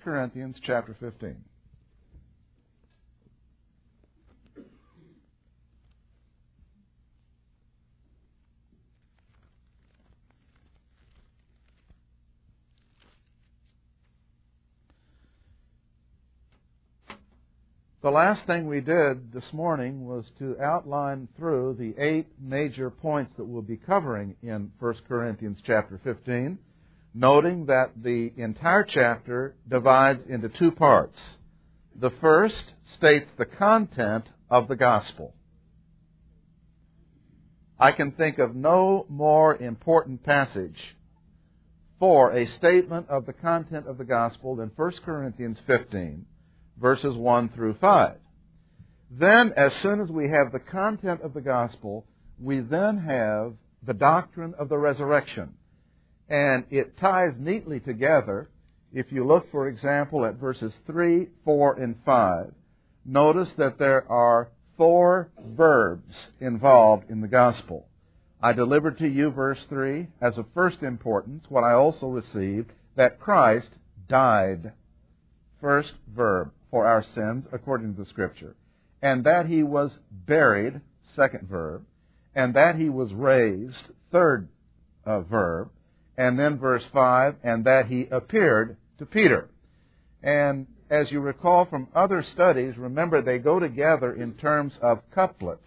Corinthians chapter 15. The last thing we did this morning was to outline through the 8 major points that we'll be covering in 1 Corinthians chapter 15, noting that the entire chapter divides into 2 parts. The first states the content of the gospel. I can think of no more important passage for a statement of the content of the gospel than 1 Corinthians 15. Verses 1 through 5. Then, as soon as we have the content of the gospel, we then have the doctrine of the resurrection. And it ties neatly together. If you look, for example, at verses 3, 4, and 5, notice that there are 4 verbs involved in the gospel. I delivered to you, verse 3, as of first importance, what I also received, that Christ died. First verb, for our sins, according to the Scripture. And that He was buried, second verb. And that He was raised, third verb. And then verse 5, and that He appeared to Peter. And as you recall from other studies, remember they go together in terms of couplets.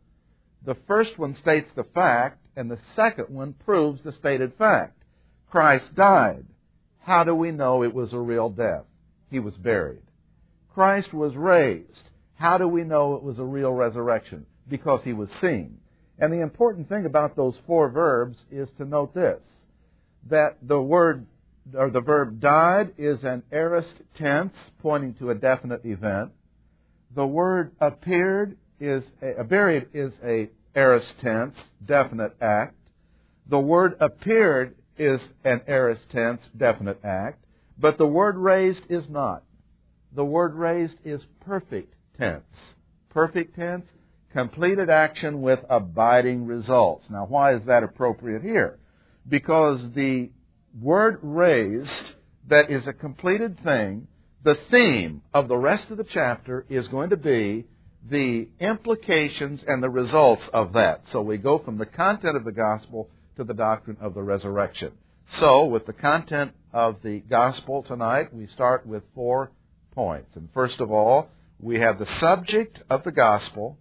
The first one states the fact, and the second one proves the stated fact. Christ died. How do we know it was a real death? He was buried. Christ was raised. How do we know it was a real resurrection? Because He was seen. And the important thing about those 4 verbs is to note this, that the word or the verb died is an aorist tense pointing to a definite event. The word appeared is buried is a aorist tense, definite act. The word appeared is an aorist tense, definite act. But the word raised is not. The word raised is perfect tense. Perfect tense, completed action with abiding results. Now, why is that appropriate here? Because the word raised, that is a completed thing, the theme of the rest of the chapter is going to be the implications and the results of that. So we go from the content of the gospel to the doctrine of the resurrection. So, with the content of the gospel tonight, we start with 4 points. And first of all, we have the subject of the gospel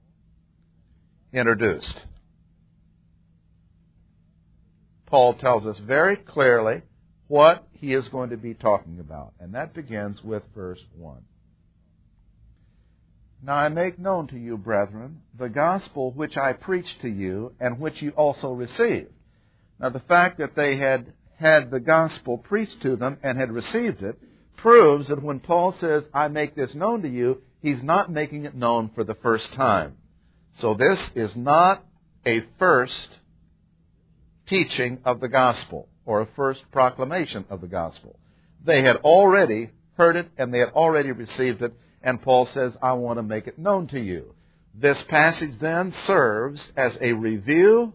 introduced. Paul tells us very clearly what he is going to be talking about. And that begins with verse 1. Now I make known to you, brethren, the gospel which I preached to you, and which you also received. Now the fact that they had the gospel preached to them and had received it proves that when Paul says, I make this known to you, he's not making it known for the first time. So this is not a first teaching of the gospel or a first proclamation of the gospel. They had already heard it and they had already received it, and Paul says, I want to make it known to you. This passage then serves as a review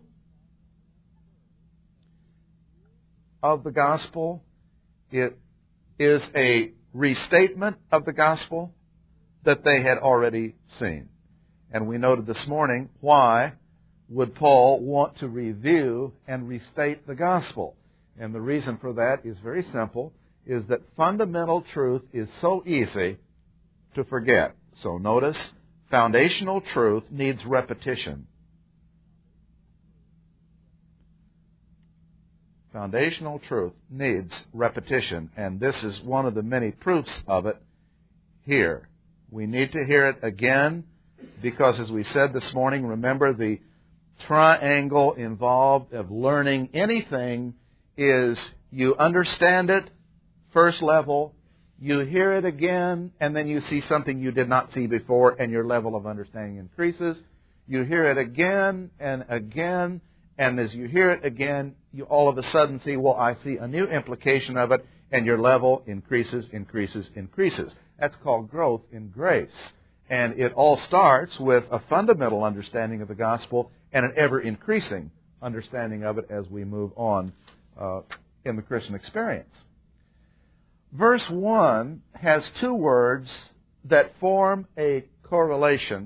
of the gospel. It is a restatement of the gospel that they had already seen. And we noted this morning, why would Paul want to review and restate the gospel? And the reason for that is very simple, is that fundamental truth is so easy to forget. So notice, foundational truth needs repetition. Foundational truth needs repetition, and this is one of the many proofs of it here. We need to hear it again because, as we said this morning, remember the triangle involved of learning anything is you understand it, first level, you hear it again, and then you see something you did not see before, and your level of understanding increases. You hear it again and again, and as you hear it again, you all of a sudden see, well, I see a new implication of it, and your level increases, increases, increases. That's called growth in grace. And it all starts with a fundamental understanding of the gospel and an ever-increasing understanding of it as we move on in the Christian experience. Verse 1 has two words that form a correlation,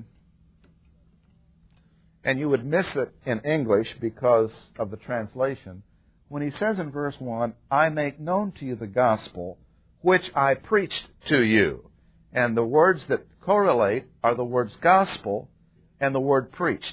and you would miss it in English because of the translation. When he says in verse 1, I make known to you the gospel which I preached to you. And the words that correlate are the words gospel and the word preached.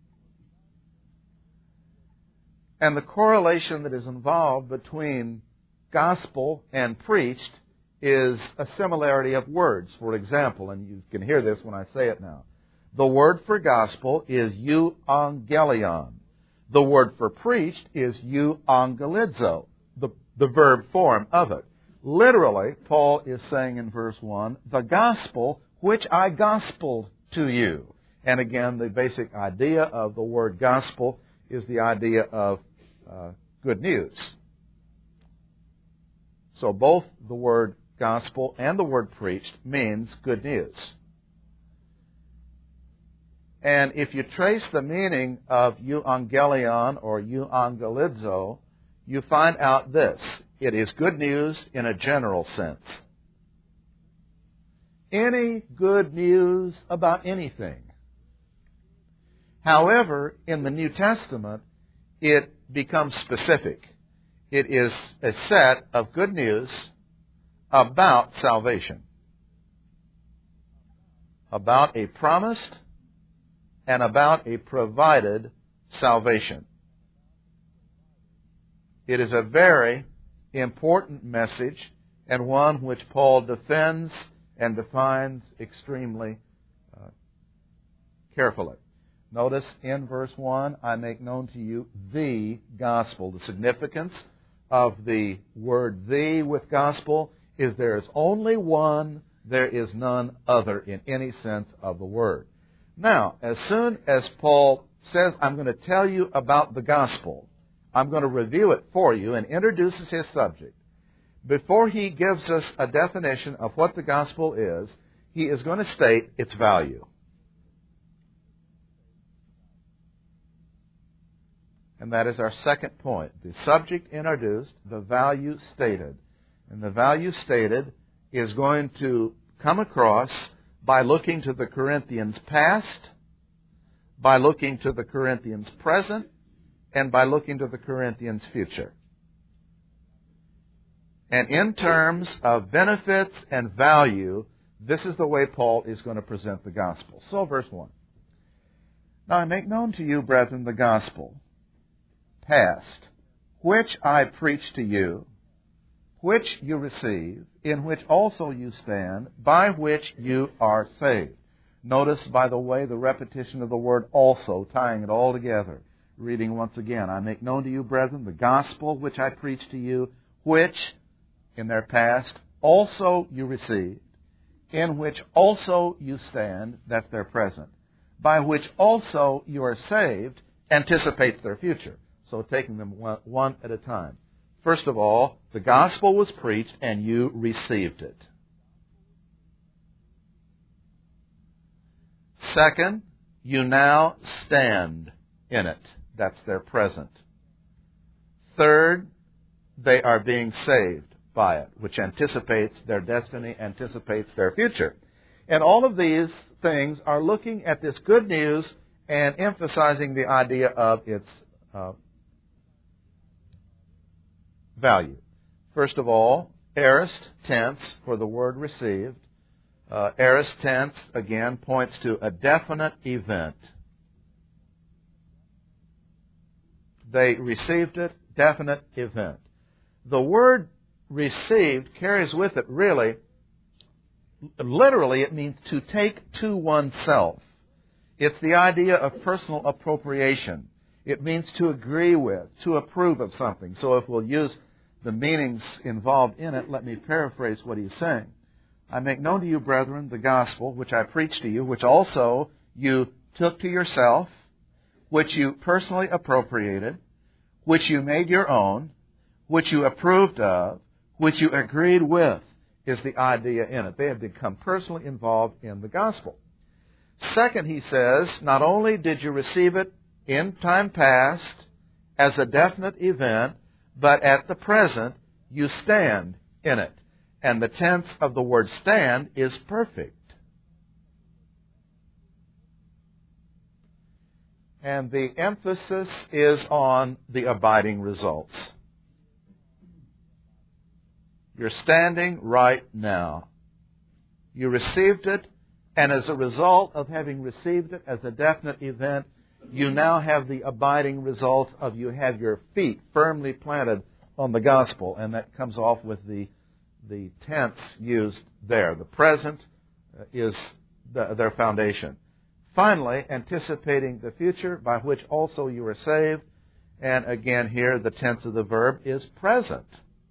And the correlation that is involved between gospel and preached is a similarity of words. For example, and you can hear this when I say it now, the word for gospel is euangelion. The word for preached is euangelizo, the verb form of it. Literally, Paul is saying in verse 1, the gospel which I gospeled to you. And again, the basic idea of the word gospel is the idea of good news. So both the word gospel and the word preached means good news. And if you trace the meaning of euangelion or euangelizo, you find out this. It is good news in a general sense. Any good news about anything. However, in the New Testament, it becomes specific. It is a set of good news about salvation. About a promised and about a provided salvation. It is a very important message and one which Paul defends and defines extremely carefully. Notice in verse 1, I make known to you the gospel. The significance of the word the with gospel is there is only one, there is none other in any sense of the word. Now, as soon as Paul says, I'm going to tell you about the gospel, I'm going to review it for you, and introduces his subject, before he gives us a definition of what the gospel is, he is going to state its value. And that is our second point. The subject introduced, the value stated. And the value stated is going to come across by looking to the Corinthians past, by looking to the Corinthians present, and by looking to the Corinthians future. And in terms of benefits and value, this is the way Paul is going to present the gospel. So, verse 1. Now I make known to you, brethren, the gospel, past, which I preached to you, which you receive, in which also you stand, by which you are saved. Notice, by the way, the repetition of the word also, tying it all together. Reading once again, I make known to you, brethren, the gospel which I preached to you, which, in their past, also you received, in which also you stand, that's their present, by which also you are saved, anticipates their future. So taking them one at a time. First of all, the gospel was preached and you received it. Second, you now stand in it. That's their present. Third, they are being saved by it, which anticipates their destiny, anticipates their future. And all of these things are looking at this good news and emphasizing the idea of its value. First of all, aorist tense for the word received. Aorist tense, again, points to a definite event. They received it, definite event. The word received carries with it really, literally it means to take to oneself. It's the idea of personal appropriation. It means to agree with, to approve of something. So if we'll use the meanings involved in it, let me paraphrase what he's saying. I make known to you, brethren, the gospel which I preached to you, which also you took to yourself, which you personally appropriated, which you made your own, which you approved of, which you agreed with, is the idea in it. They have become personally involved in the gospel. Second, he says, not only did you receive it in time past as a definite event, but at the present you stand in it. And the tense of the word stand is perfect. And the emphasis is on the abiding results. You're standing right now. You received it, and as a result of having received it as a definite event, you now have the abiding results of you have your feet firmly planted on the gospel, and that comes off with the tense used there. The present is their foundation. Finally, anticipating the future, by which also you are saved, and again here the tense of the verb is present.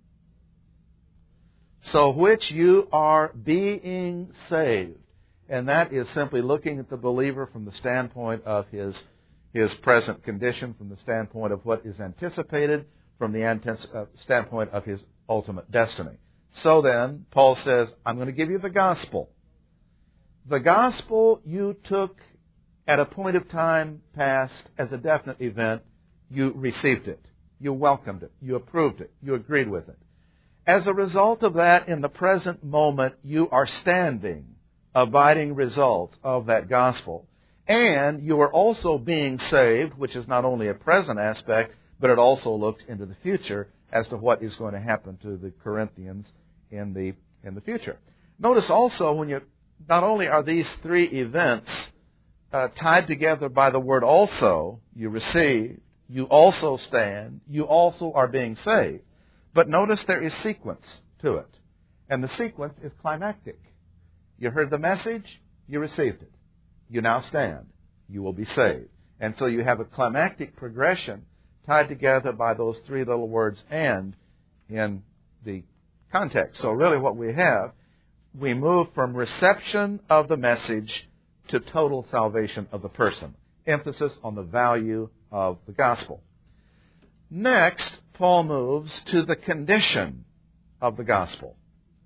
So which you are being saved. And that is simply looking at the believer from the standpoint of his present condition, from the standpoint of what is anticipated, from the standpoint of his ultimate destiny. So then, Paul says, I'm going to give you the gospel. The gospel you took at a point of time past as a definite event. You received it. You welcomed it. You approved it. You agreed with it. As a result of that, in the present moment, you are standing, abiding results of that gospel. And you are also being saved, which is not only a present aspect, but it also looks into the future as to what is going to happen to the Corinthians in the future. Notice also, not only are these three events tied together by the word also, you receive, you also stand, you also are being saved. But notice there is sequence to it. And the sequence is climactic. You heard the message, you received it. You now stand. You will be saved. And so you have a climactic progression tied together by those three little words "and" in the context. So really what we move from reception of the message to total salvation of the person. Emphasis on the value of the gospel. Next, Paul moves to the condition of the gospel.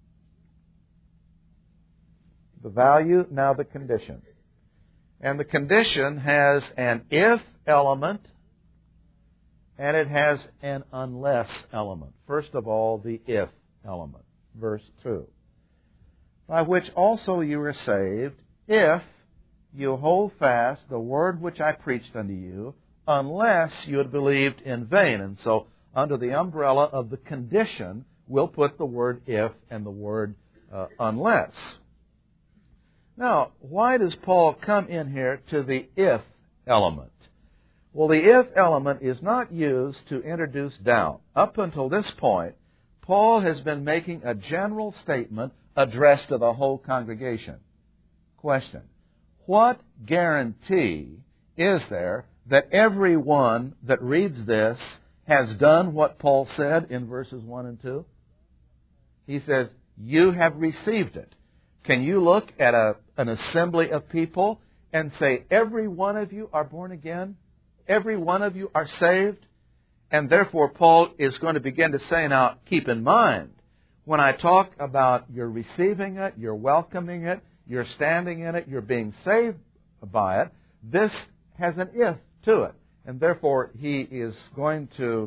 The value, now the condition. And the condition has an if element, and it has an unless element. First of all, the if element. Verse 2. By which also you are saved, if you hold fast the word which I preached unto you, unless you had believed in vain. And so, under the umbrella of the condition, we'll put the word if and the word unless. Now, why does Paul come in here to the if element? Well, the if element is not used to introduce doubt. Up until this point, Paul has been making a general statement addressed to the whole congregation. Question: what guarantee is there that everyone that reads this has done what Paul said in verses 1 and 2? He says, you have received it. Can you look at an assembly of people and say, every one of you are born again? Every one of you are saved? And therefore, Paul is going to begin to say, now, keep in mind, when I talk about you're receiving it, you're welcoming it, you're standing in it, you're being saved by it, this has an if to it. And therefore, he is going to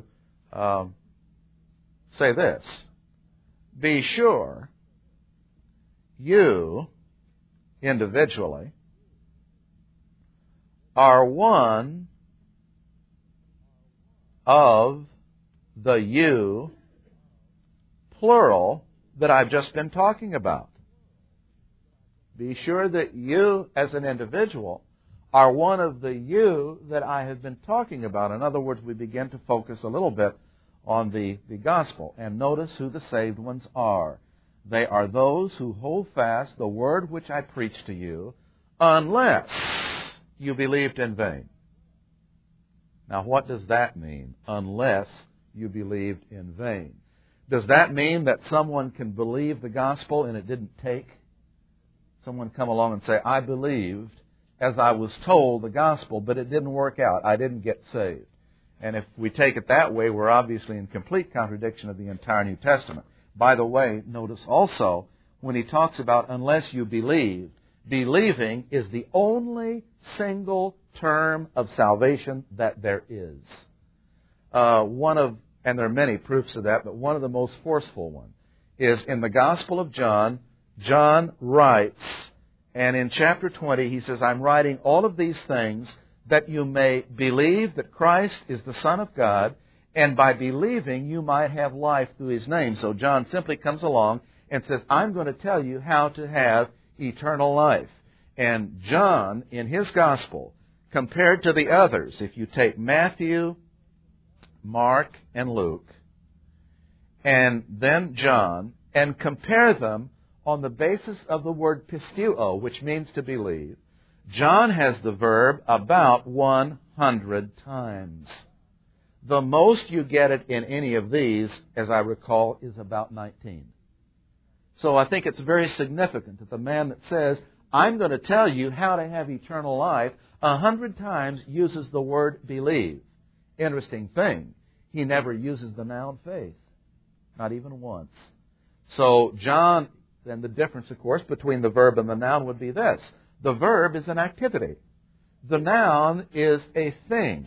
say this: be sure you, individually, are one of the you, plural, that I've just been talking about. Be sure that you, as an individual, are one of the you that I have been talking about. In other words, we begin to focus a little bit on the gospel. And notice who the saved ones are. They are those who hold fast the word which I preached to you, unless you believed in vain. Now, what does that mean, unless you believed in vain? Does that mean that someone can believe the gospel and it didn't take? Someone come along and say, I believed as I was told the gospel, but it didn't work out. I didn't get saved. And if we take it that way, we're obviously in complete contradiction of the entire New Testament. By the way, notice also, when he talks about unless you believed, believing is the only single term of salvation that there is. And there are many proofs of that, but one of the most forceful ones is in the Gospel of John. John writes, and in chapter 20 he says, I'm writing all of these things that you may believe that Christ is the Son of God, and by believing you might have life through His name. So John simply comes along and says, I'm going to tell you how to have eternal life. And John, in his Gospel, compared to the others, if you take Matthew, Mark, and Luke, and then John, and compare them on the basis of the word pisteuo, which means to believe, John has the verb about 100 times. The most you get it in any of these, as I recall, is about 19. So I think it's very significant that the man that says, I'm going to tell you how to have eternal life, 100 times uses the word believe. Interesting thing, he never uses the noun faith. Not even once. So John, then the difference, of course, between the verb and the noun would be this. The verb is an activity. The noun is a thing.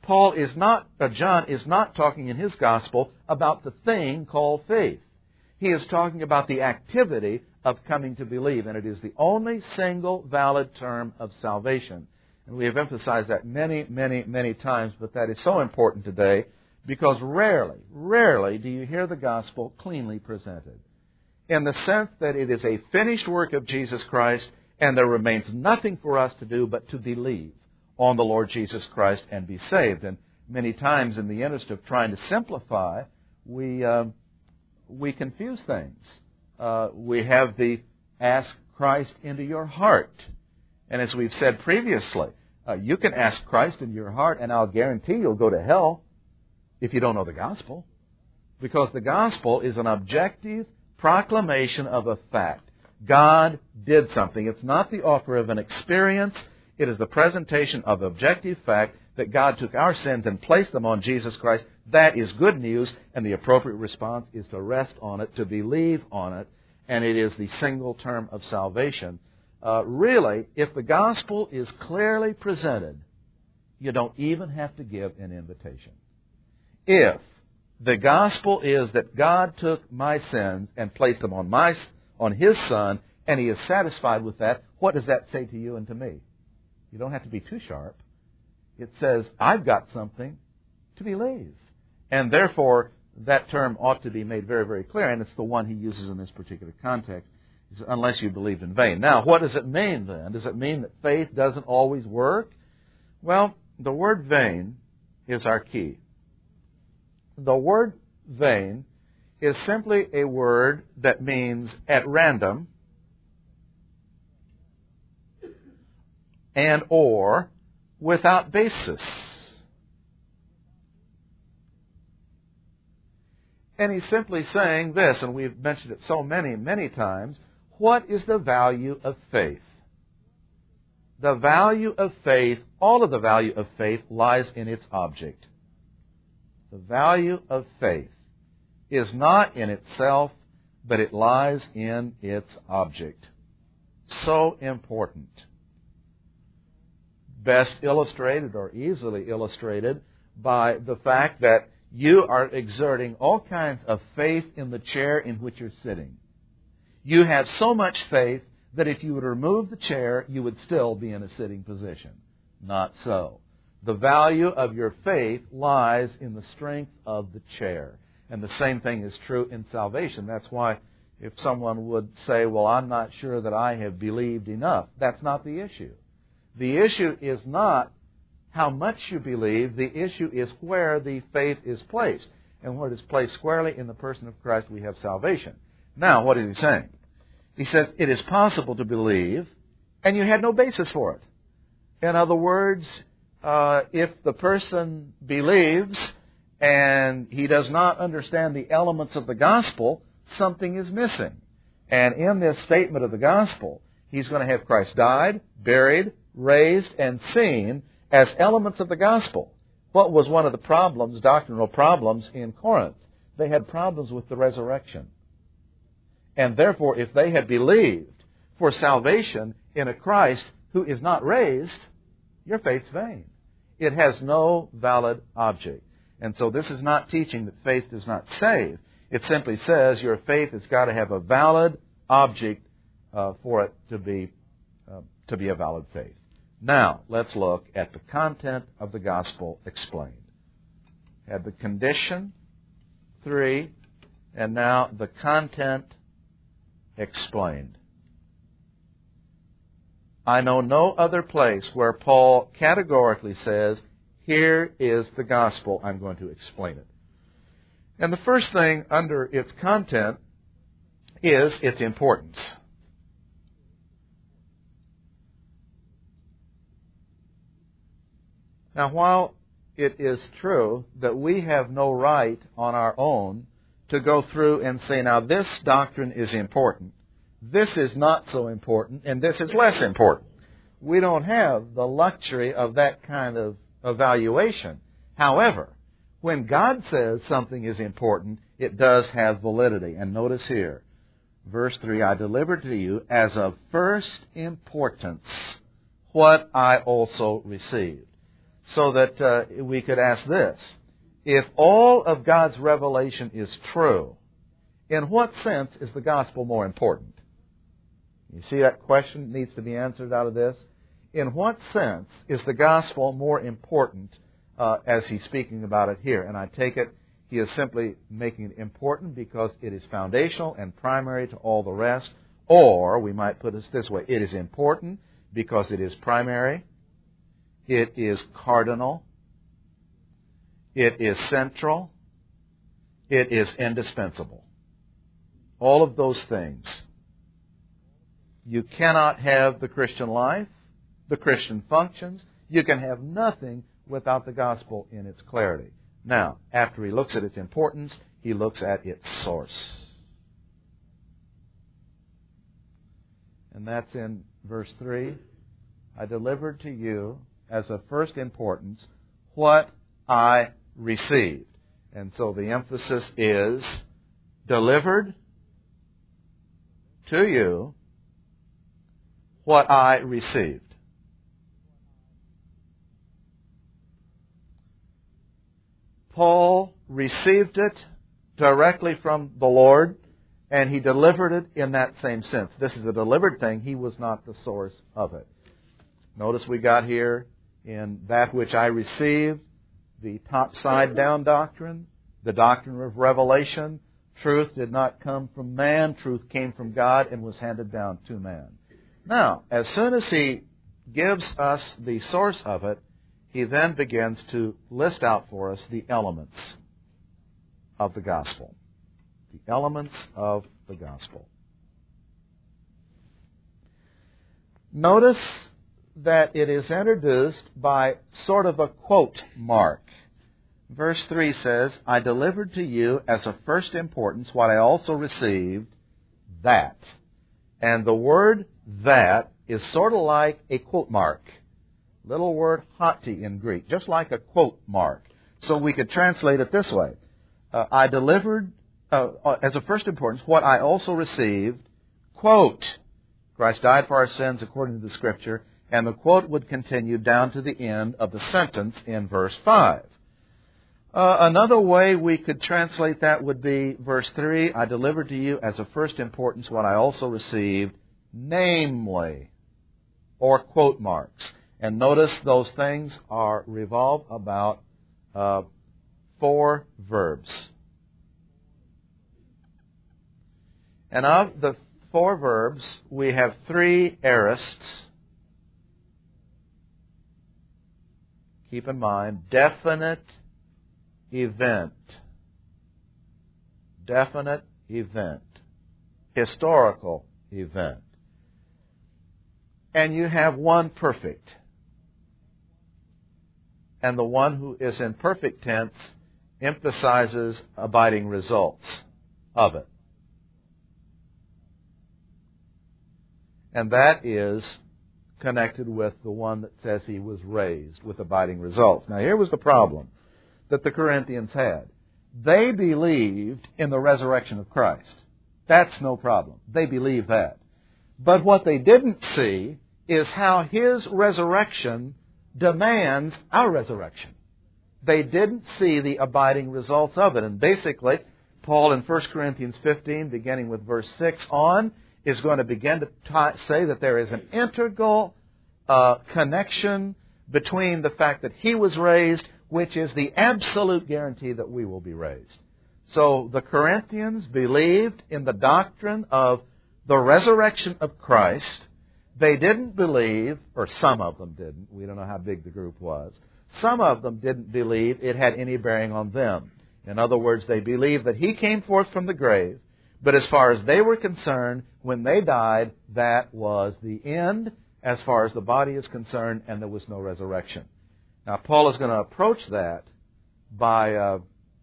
John is not talking in his Gospel about the thing called faith. He is talking about the activity of coming to believe, and it is the only single valid term of salvation. And we have emphasized that many, many, many times, but that is so important today because rarely do you hear the gospel cleanly presented, in the sense that it is a finished work of Jesus Christ, and there remains nothing for us to do but to believe on the Lord Jesus Christ and be saved. And many times, in the interest of trying to simplify, we confuse things. We have the ask Christ into your heart. And as we've said previously, you can ask Christ into your heart, and I'll guarantee you'll go to hell if you don't know the gospel. Because the gospel is an objective proclamation of a fact. God did something. It's not the offer of an experience. It is the presentation of objective fact that God took our sins and placed them on Jesus Christ. That is good news, and the appropriate response is to rest on it, to believe on it, and it is the single term of salvation. Really, if the gospel is clearly presented, you don't even have to give an invitation. If the gospel is that God took my sins and placed them on His Son, and He is satisfied with that, what does that say to you and to me? You don't have to be too sharp. It says, I've got something to believe. And therefore, that term ought to be made very, very clear, and it's the one he uses in this particular context. He says, unless you believed in vain. Now, what does it mean then? Does it mean that faith doesn't always work? Well, the word vain is our key. The word vain is simply a word that means at random and or without basis. And he's simply saying this, and we've mentioned it so many, many times. What is the value of faith? The value of faith, all of the value of faith lies in its object. The value of faith is not in itself, but it lies in its object. So important. Best illustrated or easily illustrated by the fact that you are exerting all kinds of faith in the chair in which you're sitting. You have so much faith that if you would remove the chair, you would still be in a sitting position. Not so. The value of your faith lies in the strength of the chair. And the same thing is true in salvation. That's why if someone would say, well, I'm not sure that I have believed enough, that's not the issue. The issue is not how much you believe. The issue is where the faith is placed. And when it is placed squarely in the person of Christ, we have salvation. Now, what is he saying? He says, it is possible to believe, and you had no basis for it. In other words, if the person believes and he does not understand the elements of the gospel, something is missing. And in this statement of the gospel, he's going to have Christ died, buried, raised, and seen as elements of the gospel. What was one of the problems, doctrinal problems in Corinth? They had problems with the resurrection. And therefore, if they had believed for salvation in a Christ who is not raised, your faith's vain. It has no valid object. And so this is not teaching that faith does not save. It simply says your faith has got to have a valid object for it to be a valid faith. Now, let's look at the content of the gospel explained. Had the condition, 3, and now the content explained. I know no other place where Paul categorically says, here is the gospel, I'm going to explain it. And the first thing under its content is its importance. Now, while it is true that we have no right on our own to go through and say, now this doctrine is important, this is not so important, and this is less important. We don't have the luxury of that kind of evaluation. However, when God says something is important, it does have validity. And notice here, verse 3, I delivered to you as of first importance what I also received. So that we could ask this, if all of God's revelation is true, in what sense is the gospel more important? You see that question needs to be answered out of this. In what sense is the gospel more important as he's speaking about it here? And I take it he is simply making it important because it is foundational and primary to all the rest. Or we might put it this way, it is important because it is primary, it is cardinal, it is central, it is indispensable. All of those things. You cannot have the Christian life, the Christian functions. You can have nothing without the gospel in its clarity. Now, after he looks at its importance, he looks at its source. And that's in verse 3. I delivered to you as of first importance what I received. And so the emphasis is delivered to you what I received. Paul received it directly from the Lord, and he delivered it in that same sense. This is a delivered thing. He was not the source of it. Notice we got here in that which I received, the top-side-down doctrine, the doctrine of revelation. Truth did not come from man. Truth came from God and was handed down to man. Now, as soon as he gives us the source of it, he then begins to list out for us the elements of the gospel. The elements of the gospel. Notice that it is introduced by sort of a quote mark. Verse 3 says, I delivered to you as of first importance what I also received, that. And the word that is sort of like a quote mark. Little word hoti in Greek, just like a quote mark. So we could translate it this way. I delivered as of first importance what I also received, quote, Christ died for our sins according to the Scripture, and the quote would continue down to the end of the sentence in verse 5. Another way we could translate that would be verse 3, I delivered to you as of first importance what I also received, namely, or quote marks. And notice those things revolve about 4 verbs. And of the 4 verbs, we have 3 aorists. Keep in mind, definite event. Definite event. Historical event. And you have 1 perfect. And the one who is in perfect tense emphasizes abiding results of it. And that is connected with the one that says he was raised with abiding results. Now here was the problem that the Corinthians had. They believed in the resurrection of Christ. That's no problem. They believed that. But what they didn't see is how his resurrection demands our resurrection. They didn't see the abiding results of it. And basically, Paul in 1 Corinthians 15, beginning with verse 6 on, is going to begin to say that there is an integral connection between the fact that he was raised, which is the absolute guarantee that we will be raised. So the Corinthians believed in the doctrine of the resurrection of Christ. They didn't believe, or some of them didn't, we don't know how big the group was, some of them didn't believe it had any bearing on them. In other words, they believed that he came forth from the grave, but as far as they were concerned, when they died, that was the end as far as the body is concerned, and there was no resurrection. Now, Paul is going to approach that by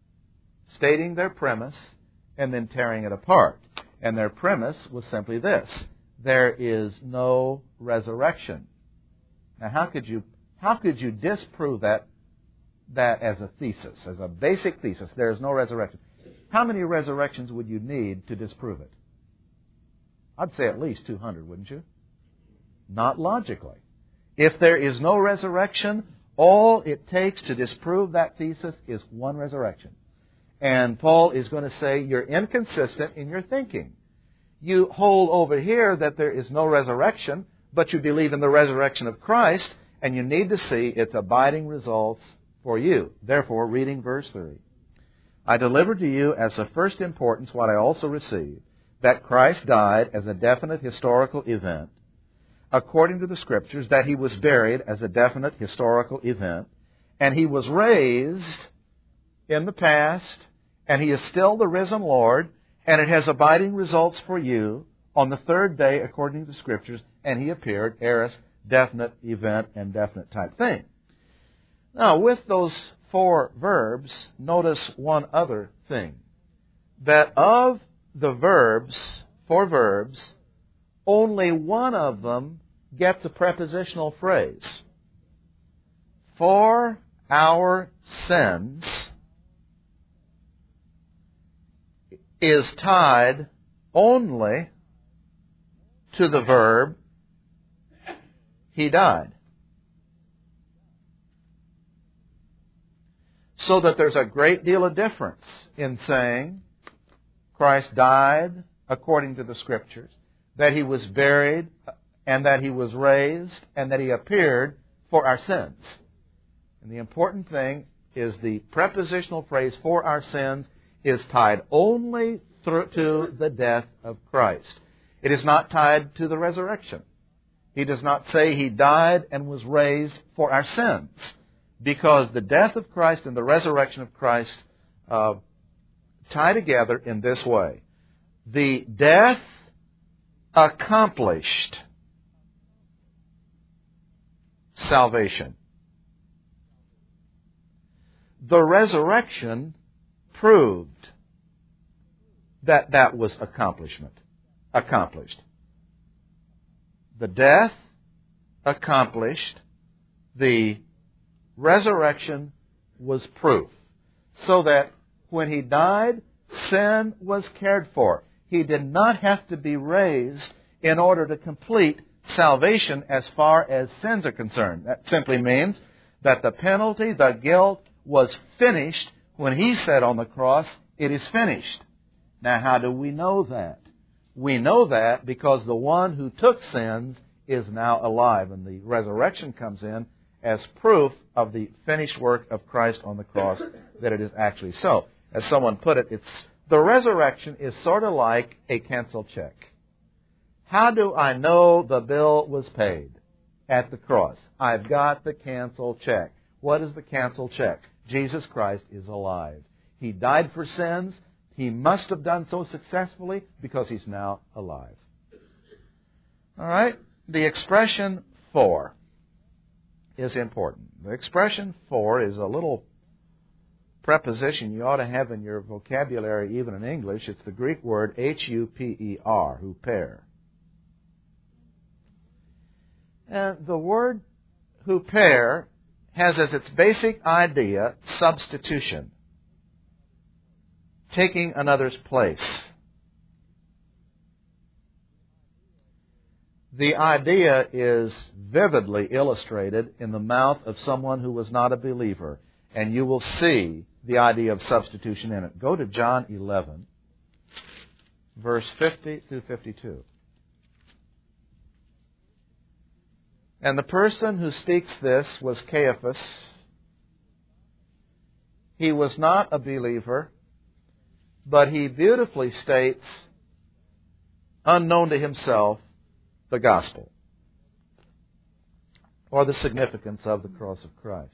stating their premise and then tearing it apart. And their premise was simply this: there is no resurrection. Now, how could you disprove that as a thesis, as a basic thesis? There is no resurrection. How many resurrections would you need to disprove it? I'd say at least 200, wouldn't you? Not logically. If there is no resurrection, all it takes to disprove that thesis is one resurrection. And Paul is going to say you're inconsistent in your thinking. You hold over here that there is no resurrection, but you believe in the resurrection of Christ, and you need to see its abiding results for you. Therefore, reading verse 3, I delivered to you as of first importance what I also received, that Christ died as a definite historical event, according to the Scriptures, that he was buried as a definite historical event, and he was raised in the past, and he is still the risen Lord, and it has abiding results for you on the third day, according to the Scriptures, and he appeared, aorist, definite event, and definite type thing. Now, with those four verbs, notice one other thing. That of the verbs, four verbs, only one of them gets a prepositional phrase. For our sins is tied only to the verb, he died. So that there's a great deal of difference in saying Christ died according to the Scriptures, that he was buried, and that he was raised, and that he appeared for our sins. And the important thing is the prepositional phrase, for our sins, is tied only to the death of Christ. It is not tied to the resurrection. He does not say he died and was raised for our sins, because the death of Christ and the resurrection of Christ tie together in this way. The death accomplished salvation. The resurrection proved that that was accomplished. The death accomplished, the resurrection was proof. So that when he died, sin was cared for. He did not have to be raised in order to complete salvation as far as sins are concerned. That simply means that the penalty, the guilt, was finished when he said on the cross, it is finished. Now, how do we know that? We know that because the one who took sins is now alive, and the resurrection comes in as proof of the finished work of Christ on the cross, that it is actually so. As someone put it, the resurrection is sort of like a canceled check. How do I know the bill was paid? At the cross. I've got the canceled check. What is the canceled check? Jesus Christ is alive. He died for sins. He must have done so successfully because he's now alive. All right? The expression for is important. The expression for is a little preposition you ought to have in your vocabulary, even in English. It's the Greek word H-U-P-E-R, huper. And the word huper has as its basic idea substitution, taking another's place. The idea is vividly illustrated in the mouth of someone who was not a believer. And you will see the idea of substitution in it. Go to John 11, verse 50 through 52. And the person who speaks this was Caiaphas. He was not a believer, but he beautifully states, unknown to himself, the gospel, or the significance of the cross of Christ.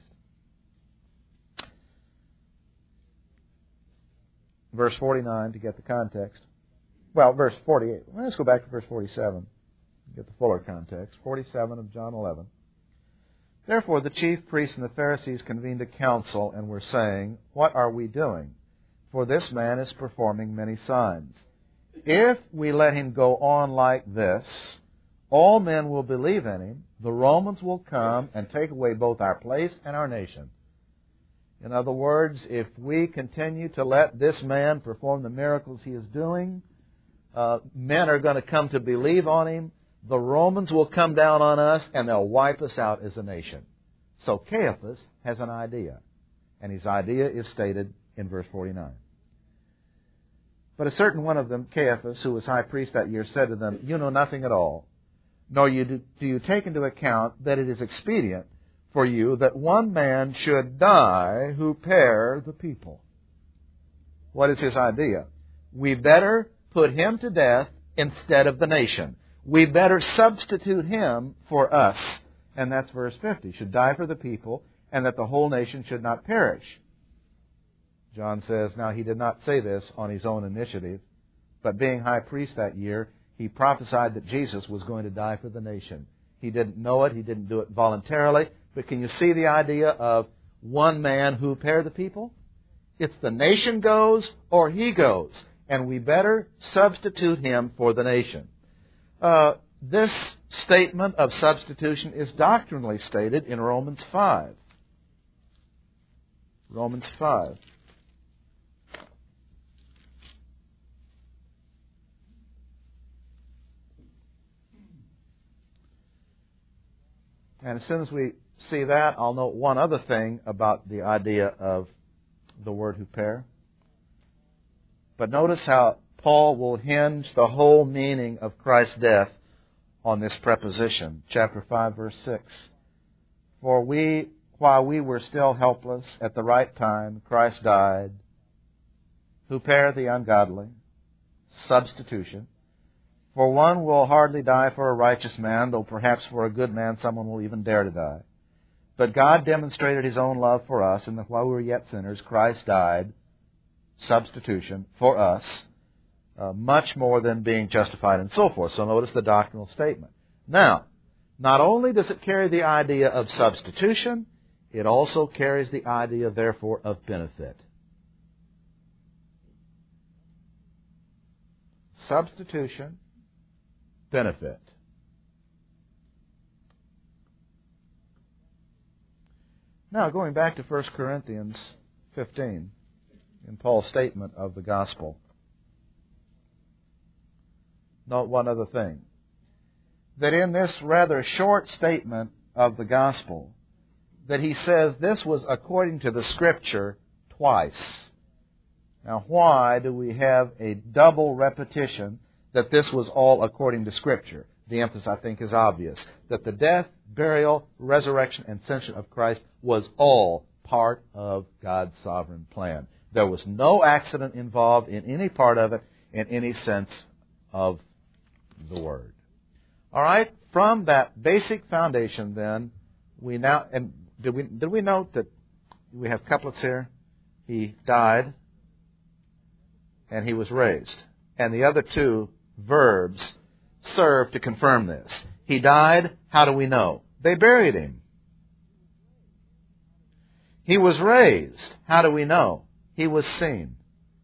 Verse 49 to get the context. Well, verse 48. Let's go back to verse 47. Get the fuller context. 47 of John 11. Therefore the chief priests and the Pharisees convened a council and were saying, what are we doing? For this man is performing many signs. If we let him go on like this, all men will believe in him. The Romans will come and take away both our place and our nation. In other words, if we continue to let this man perform the miracles he is doing, men are going to come to believe on him. The Romans will come down on us and they'll wipe us out as a nation. So Caiaphas has an idea. And his idea is stated in verse 49. But a certain one of them, Caiaphas, who was high priest that year, said to them, you know nothing at all, nor do you take into account that it is expedient for you that one man should die who pare the people. What is his idea? We better put him to death instead of the nation. We better substitute him for us. And that's verse 50. Should die for the people, and that the whole nation should not perish. John says, now he did not say this on his own initiative, but being high priest that year, he prophesied that Jesus was going to die for the nation. He didn't know it. He didn't do it voluntarily. But can you see the idea of one man who pare the people? It's the nation goes or he goes. And we better substitute him for the nation. This statement of substitution is doctrinally stated in Romans 5. Romans 5. And as soon as we see that, I'll note one other thing about the idea of the word huper. But notice how Paul will hinge the whole meaning of Christ's death on this preposition. Chapter 5, verse 6. For while we were still helpless, at the right time, Christ died. Huper the ungodly. Substitution. For one will hardly die for a righteous man, though perhaps for a good man someone will even dare to die. But God demonstrated His own love for us, in that while we were yet sinners, Christ died, substitution, for us, much more than being justified and so forth. So notice the doctrinal statement. Now, not only does it carry the idea of substitution, it also carries the idea, therefore, of benefit. Substitution, benefit. Now, going back to 1 Corinthians 15, in Paul's statement of the gospel, note one other thing. That in this rather short statement of the gospel, that he says this was according to the Scripture twice. Now, why do we have a double repetition that this was all according to Scripture? The emphasis, I think, is obvious. That the death, burial, resurrection, and ascension of Christ was all part of God's sovereign plan. There was no accident involved in any part of it, in any sense of the word. All right, from that basic foundation, then, we now, and did we note that we have couplets here? He died, and he was raised. And the other two verbs serve to confirm this. He died, how do we know? They buried him. He was raised, how do we know? He was seen.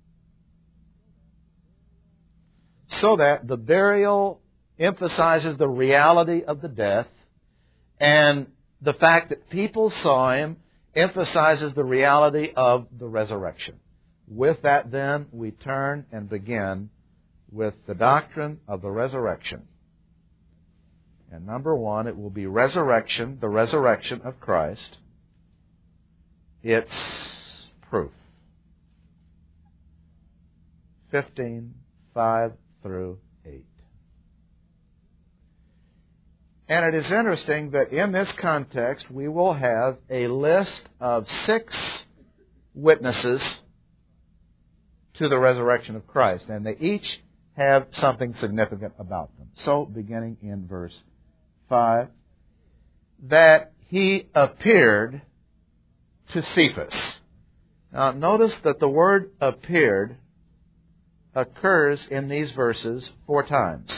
So that the burial emphasizes the reality of the death, and the fact that people saw him emphasizes the reality of the resurrection. With that, then, we turn and begin with the doctrine of the resurrection. And number one, it will be resurrection, the resurrection of Christ. Its proof. 15, 5 through 8. And it is interesting that in this context we will have a list of 6 witnesses to the resurrection of Christ, and they each have something significant about them. So, beginning in verse 5, that he appeared to Cephas. Now, notice that the word appeared occurs in these verses 4 times.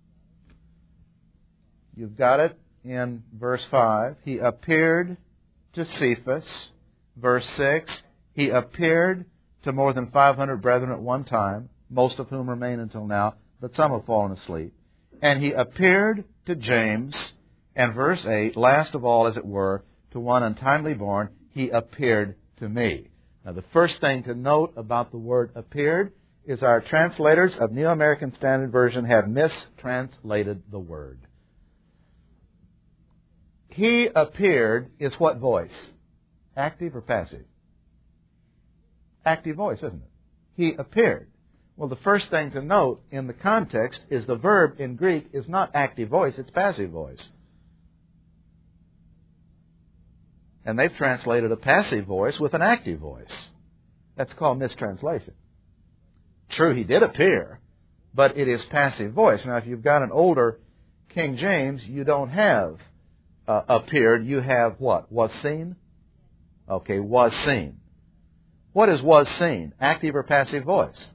You've got it in verse 5. He appeared to Cephas. Verse 6, he appeared to more than 500 brethren at one time, most of whom remain until now, but some have fallen asleep. And he appeared to James. And verse 8, last of all, as it were, to one untimely born, he appeared to me. Now, the first thing to note about the word appeared is our translators of New American Standard Version have mistranslated the word. He appeared is what voice? Active or passive? Active voice, isn't it? He appeared. Well, the first thing to note in the context is the verb in Greek is not active voice, it's passive voice. And they've translated a passive voice with an active voice. That's called mistranslation. True, he did appear, but it is passive voice. Now, if you've got an older King James, you don't have appeared. You have what? Was seen? Okay, was seen. What is was seen? Active or passive voice?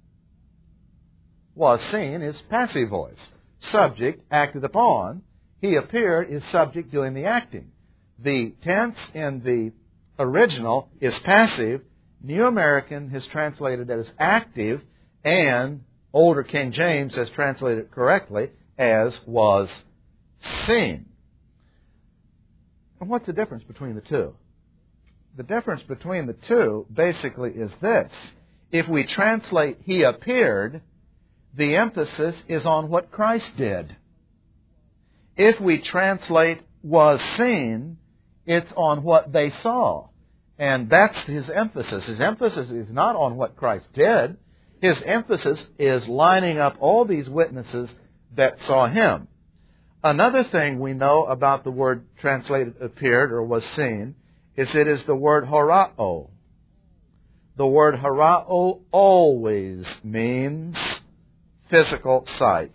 Was seen is passive voice. Subject acted upon. He appeared is subject doing the acting. The tense in the original is passive. New American has translated it as active, and older King James has translated it correctly as was seen. And what's the difference between the two? The difference between the two basically is this. If we translate he appeared, the emphasis is on what Christ did. If we translate was seen, it's on what they saw. And that's his emphasis. His emphasis is not on what Christ did. His emphasis is lining up all these witnesses that saw him. Another thing we know about the word translated appeared or was seen is it is the word horao. The word horao always means physical sight.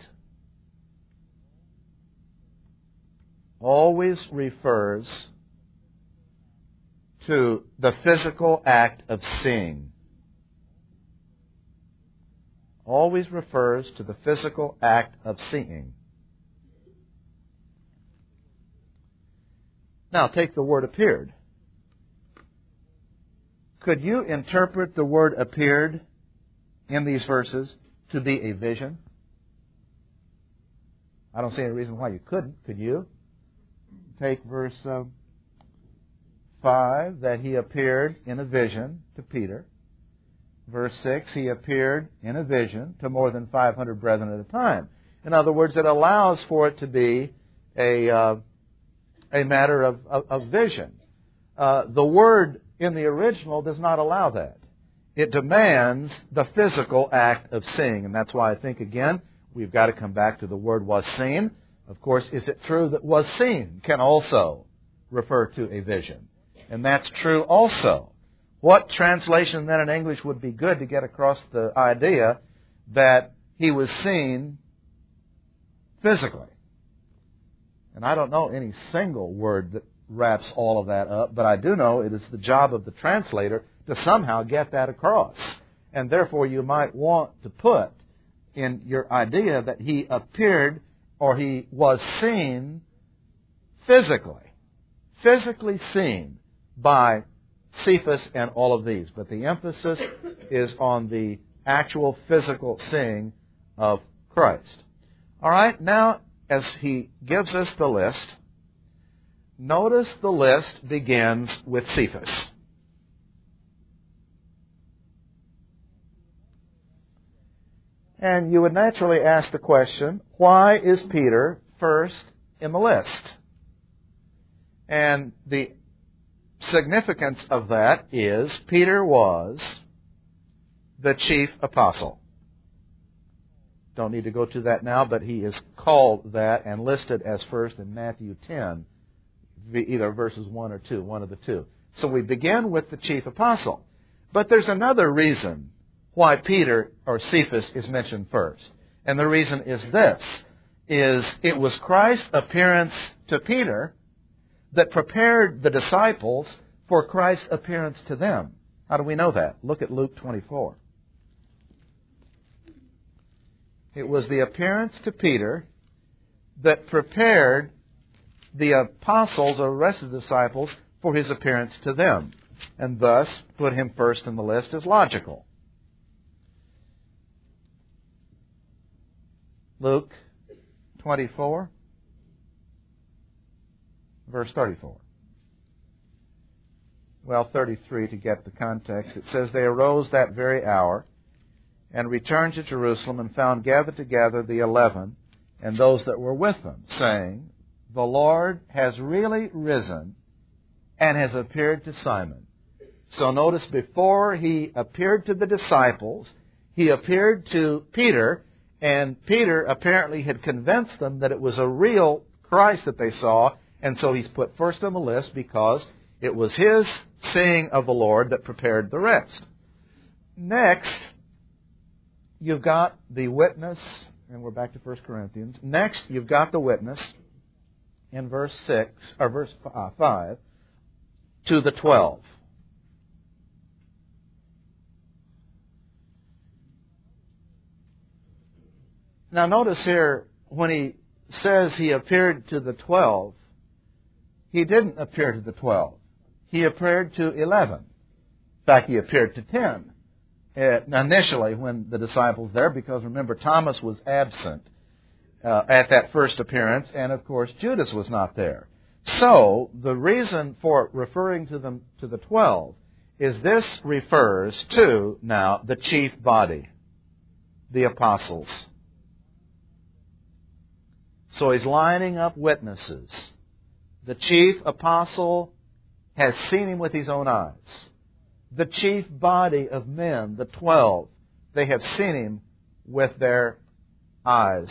Always refers to the physical act of seeing. Always refers to the physical act of seeing. Now, take the word appeared. Could you interpret the word appeared in these verses to be a vision? I don't see any reason why you couldn't. Could you? Take verse 5, that he appeared in a vision to Peter. Verse 6, he appeared in a vision to more than 500 brethren at a time. In other words, it allows for it to be a matter of vision. The word in the original does not allow that. It demands the physical act of seeing. And that's why I think, again, we've got to come back to the word was seen. Of course, is it true that was seen can also refer to a vision? And that's true also. What translation then in English would be good to get across the idea that he was seen physically? And I don't know any single word that wraps all of that up, but I do know it is the job of the translator to somehow get that across. And therefore you might want to put in your idea that he appeared or he was seen physically seen by Cephas and all of these. But the emphasis is on the actual physical seeing of Christ. All right, now as he gives us the list, notice the list begins with Cephas. And you would naturally ask the question, why is Peter first in the list? And the significance of that is Peter was the chief apostle. Don't need to go to that now, but he is called that and listed as first in Matthew 10, either verses 1 or 2, one of the two. So we begin with the chief apostle. But there's another reason why Peter or Cephas is mentioned first. And the reason is this, is it was Christ's appearance to Peter that prepared the disciples for Christ's appearance to them. How do we know that? Look at Luke 24. It was the appearance to Peter that prepared the apostles or the rest of the disciples for his appearance to them, and thus put him first in the list as logical. Luke 24, verse 34. Well, 33 to get the context. It says, "They arose that very hour and returned to Jerusalem and found gathered together the 11 and those that were with them, saying, 'The Lord has really risen and has appeared to Simon.'" So notice, before he appeared to the disciples, he appeared to Peter, and Peter apparently had convinced them that it was a real Christ that they saw, and so he's put first on the list because it was his seeing of the Lord that prepared the rest. Next, you've got the witness, and we're back to 1 Corinthians. Next, you've got the witness in verse 5 to the 12. Now notice here, when he says he appeared to the 12, he didn't appear to the 12. He appeared to 11. In fact, he appeared to 10 initially when the disciples there, because remember, Thomas was absent at that first appearance, and of course Judas was not there. So the reason for referring to them to the 12 is this refers to now the chief body, the apostles. So he's lining up witnesses. The chief apostle has seen him with his own eyes. The chief body of men, the 12, they have seen him with their eyes.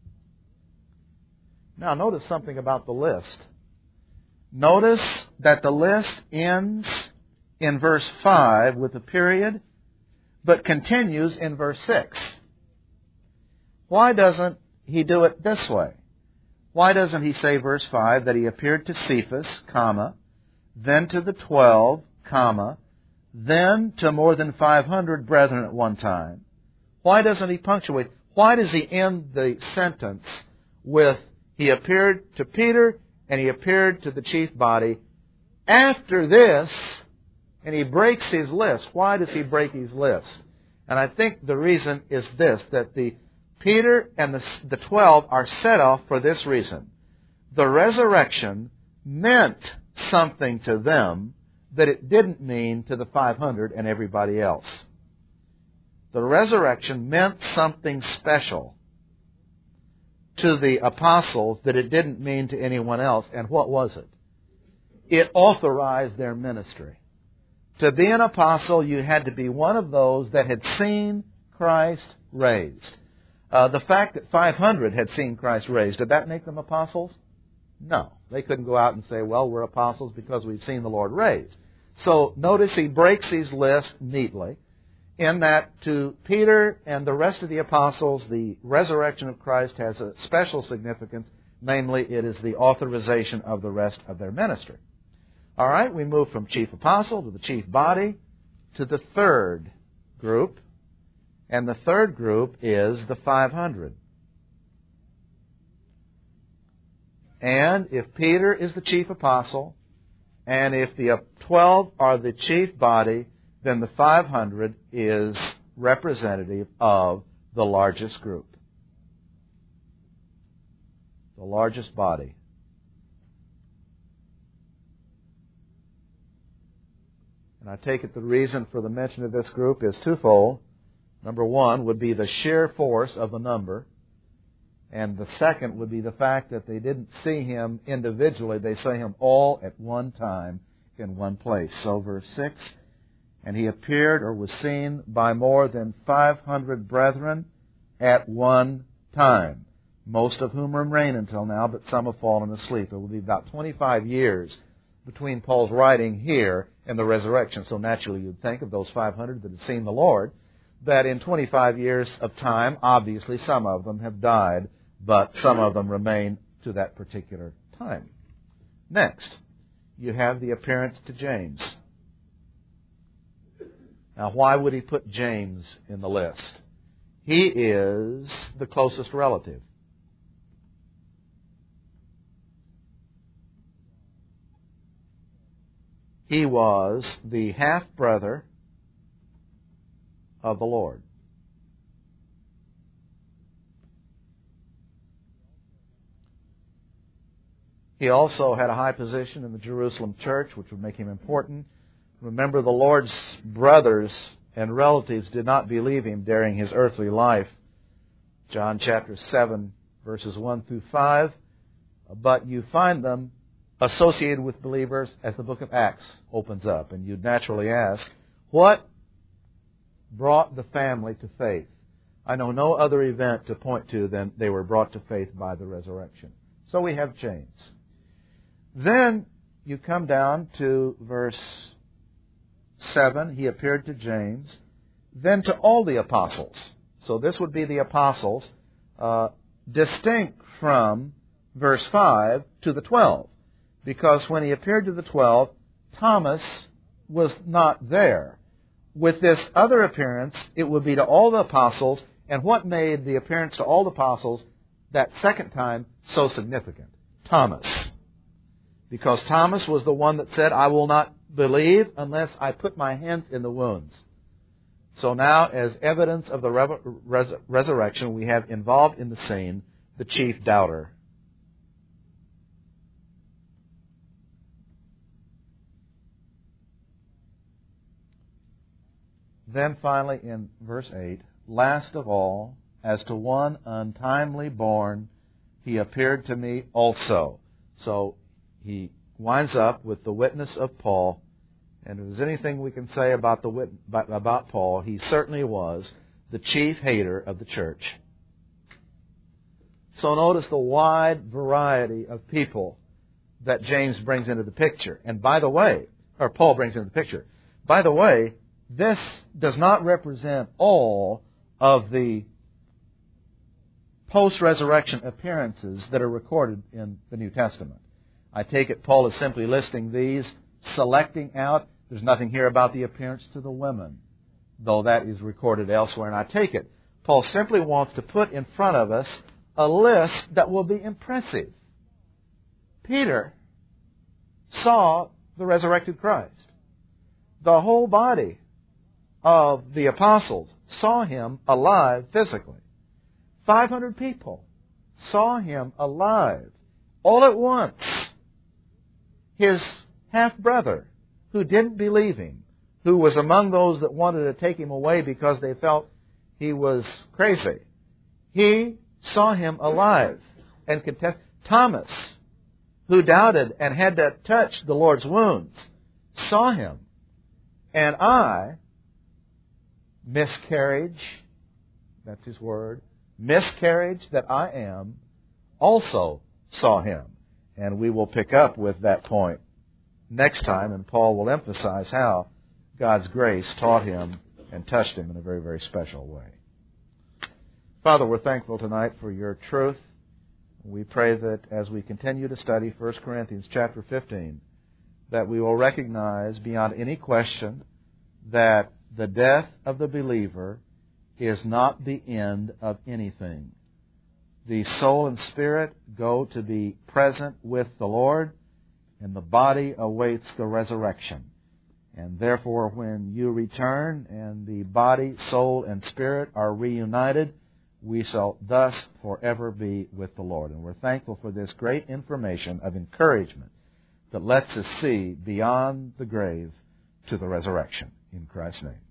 Now notice something about the list. Notice that the list ends in verse 5 with a period, but continues in verse 6. Why doesn't he do it this way? Why doesn't he say, verse 5, that he appeared to Cephas, comma, then to the 12, comma, then to more than 500 brethren at one time? Why doesn't he punctuate? Why does he end the sentence with, he appeared to Peter and he appeared to the chief body after this, and he breaks his list? Why does he break his list? And I think the reason is this, that the Peter and the 12 are set off for this reason. The resurrection meant something to them that it didn't mean to the 500 and everybody else. The resurrection meant something special to the apostles that it didn't mean to anyone else. And what was it? It authorized their ministry. To be an apostle, you had to be one of those that had seen Christ raised. The fact that 500 had seen Christ raised, did that make them apostles? No. They couldn't go out and say, well, we're apostles because we've seen the Lord raised. So notice he breaks his list neatly in that to Peter and the rest of the apostles, the resurrection of Christ has a special significance. Namely, it is the authorization of the rest of their ministry. All right, we move from chief apostle to the chief body to the third group. And the third group is the 500. And if Peter is the chief apostle, and if the 12 are the chief body, then the 500 is representative of the largest group. The largest body. And I take it the reason for the mention of this group is twofold. Number one would be the sheer force of the number. And the second would be the fact that they didn't see him individually. They saw him all at one time in one place. So verse 6, and he appeared or was seen by more than 500 brethren at one time, most of whom remain until now, but some have fallen asleep. It will be about 25 years between Paul's writing here and the resurrection. So naturally you'd think of those 500 that had seen the Lord, that in 25 years of time, obviously some of them have died, but some of them remain to that particular time. Next, you have the appearance to James. Now, why would he put James in the list? He is the closest relative. He was the half-brother of the Lord. He also had a high position in the Jerusalem church, which would make him important. Remember, the Lord's brothers and relatives did not believe him during his earthly life. John chapter 7, verses 1 through 5. But you find them associated with believers as the book of Acts opens up. And you'd naturally ask, what brought the family to faith? I know no other event to point to than they were brought to faith by the resurrection. So we have James. Then you come down to verse 7. He appeared to James, then to all the apostles. So this would be the apostles, distinct from verse 5 to the 12. Because when he appeared to the 12, Thomas was not there. With this other appearance, it would be to all the apostles. And what made the appearance to all the apostles that second time so significant? Thomas. Because Thomas was the one that said, I will not believe unless I put my hands in the wounds. So now, as evidence of the resurrection, we have involved in the scene the chief doubter. Then finally in verse 8, last of all, as to one untimely born, he appeared to me also. So he winds up with the witness of Paul. And if there's anything we can say about Paul, he certainly was the chief hater of the church. So notice the wide variety of people that James brings into the picture. And by the way, or Paul brings into the picture. By the way, this does not represent all of the post-resurrection appearances that are recorded in the New Testament. I take it Paul is simply listing these, selecting out. There's nothing here about the appearance to the women, though that is recorded elsewhere. And I take it Paul simply wants to put in front of us a list that will be impressive. Peter saw the resurrected Christ. The whole body of the apostles saw him alive physically. 500 people saw him alive all at once. His half-brother, who didn't believe him, who was among those that wanted to take him away because they felt he was crazy, he saw him alive and contested. Thomas, who doubted and had to touch the Lord's wounds, saw him. And I, miscarriage, that's his word, miscarriage that I am, also saw him. And we will pick up with that point next time, and Paul will emphasize how God's grace taught him and touched him in a very, very special way. Father, we're thankful tonight for your truth. We pray that as we continue to study 1 Corinthians chapter 15, that we will recognize beyond any question that the death of the believer is not the end of anything. The soul and spirit go to be present with the Lord, and the body awaits the resurrection. And therefore, when you return and the body, soul, and spirit are reunited, we shall thus forever be with the Lord. And we're thankful for this great information of encouragement that lets us see beyond the grave to the resurrection. In Christ's name.